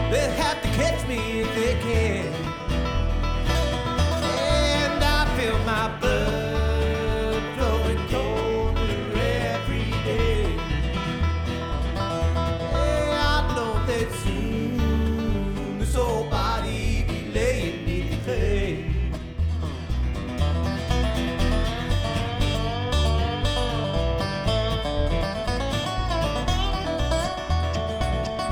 They'll have to catch me if they can. And I feel my blood flowing colder every day. Yeah, I know that soon